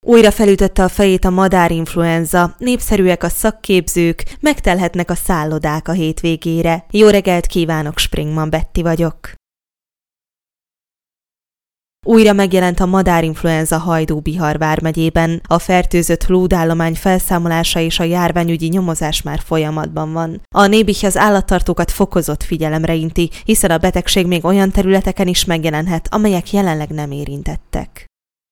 Újra felütötte a fejét a madárinfluenza, népszerűek a szakképzők, megtelhetnek a szállodák a hétvégére. Jó reggelt kívánok, Springman Betty vagyok. Újra megjelent a madárinfluenza Hajdú-Bihar vármegyében. A fertőzött lúdállomány felszámolása és a járványügyi nyomozás már folyamatban van. A Nébih az állattartókat fokozott figyelemre inti, hiszen a betegség még olyan területeken is megjelenhet, amelyek jelenleg nem érintettek.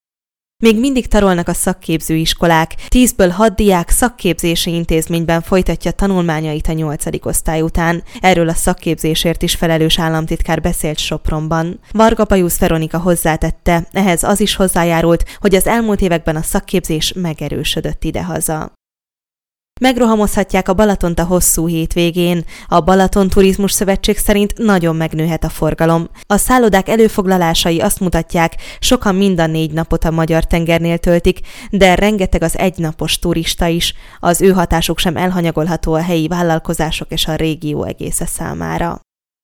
Még mindig tarolnak a szakképzőiskolák, 10-ből 6 diák szakképzési intézményben folytatja tanulmányait a 8. osztály után. Erről a szakképzésért is felelős államtitkár beszélt Sopronban. Varga Bajusz Veronika hozzátette, ehhez az is hozzájárult, hogy az elmúlt években a szakképzés megerősödött idehaza. Megrohamozhatják a Balatont a hosszú hétvégén. A Balaton Turizmus Szövetség szerint nagyon megnőhet a forgalom. A szállodák előfoglalásai azt mutatják, sokan mind a 4 napot a Magyar-tengernél töltik, de rengeteg az egynapos turista is. Az ő hatásuk sem elhanyagolható a helyi vállalkozások és a régió egésze számára.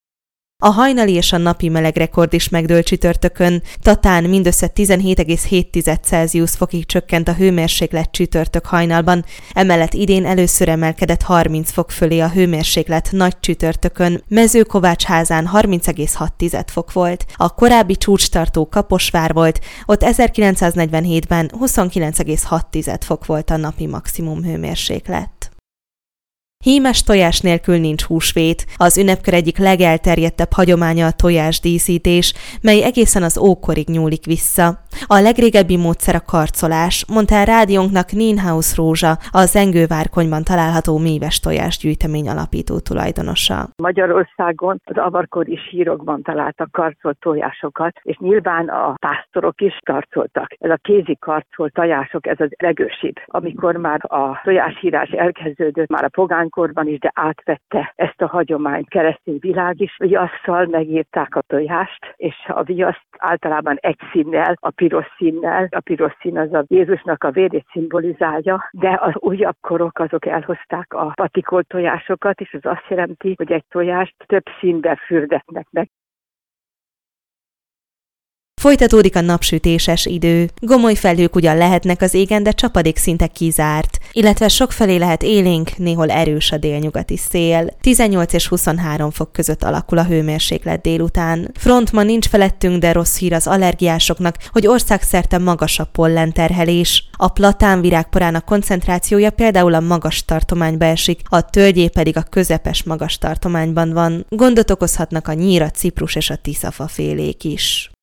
A hajnali és a napi melegrekord is megdőlt csütörtökön. Tatán mindössze 17,7 Celsius fokig csökkent a hőmérséklet csütörtök hajnalban, emellett idén először emelkedett 30 fok fölé a hőmérséklet nagy csütörtökön, Mezőkovácsházán 30,6 fok volt. A korábbi csúcstartó Kaposvár volt, ott 1947-ben 29,6 fok volt a napi maximum hőmérséklet. Hímes tojás nélkül nincs húsvét. Az ünnepkör egyik legelterjedtebb hagyománya a tojásdíszítés, mely egészen az ókorig nyúlik vissza. A legrégebbi módszer a karcolás, mondta el rádiónknak Nienhaus Rózsa, a Zengővárkonyban található méves tojásgyűjtemény alapító tulajdonosa. Magyarországon az avarkori sírokban találtak karcolt tojásokat, és nyilván a pásztorok is karcoltak. Ez a kézi karcolt tojások, ez az legősibb. Amikor már a tojásírás elkezdődött, már a pogánykorban is, de átvette ezt a hagyományt keresztény világ is. Viasszal megírták a tojást, és a viaszt általában egy színnel, a piros színnel. A piros szín az a Jézusnak a vérét szimbolizálja, de az újabb korok azok elhozták a patikolt tojásokat, és az azt jelenti, hogy egy tojást több színben fürdetnek meg. Folytatódik a napsütéses idő. Gomoly felhők ugyan lehetnek az égen, de csapadék szinte kizárt, illetve sokfelé lehet élénk, néhol erős a délnyugati szél. 18 és 23 fok között alakul a hőmérséklet délután. Front ma nincs felettünk, de rossz hír az allergiásoknak, hogy országszerte magas a pollenterhelés. A platánvirág porának koncentrációja például a magas tartományba esik, a tölgyé pedig a közepes magas tartományban van. Gondot okozhatnak a nyíra, ciprus és a tiszafafélék is.